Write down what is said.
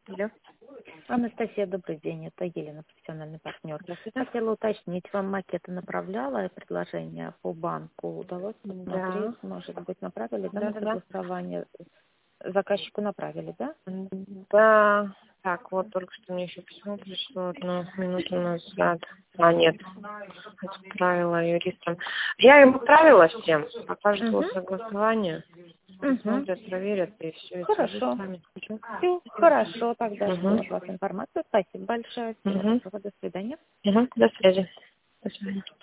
Алло. Анастасия, добрый день. Это Елена, профессиональный партнер. Здравствуйте. Хотела уточнить, вам макеты направляла и предложение по банку. Удалось Да. посмотреть? Может быть, направили, да, на Да-да-да. согласование? Заказчику направили, да? Да. Так, вот только что мне еще письмо пришло 1 минуту назад. Нет. Отправила юристам. Я им отправила всем. Пока жду Угу. согласования. Угу. Смотрят, проверят и все. Хорошо. С вами. Все, хорошо. Тогда жду Угу. от вас информацию. Спасибо большое. Всего Угу. доброго. До свидания. Угу. До связи. До свидания.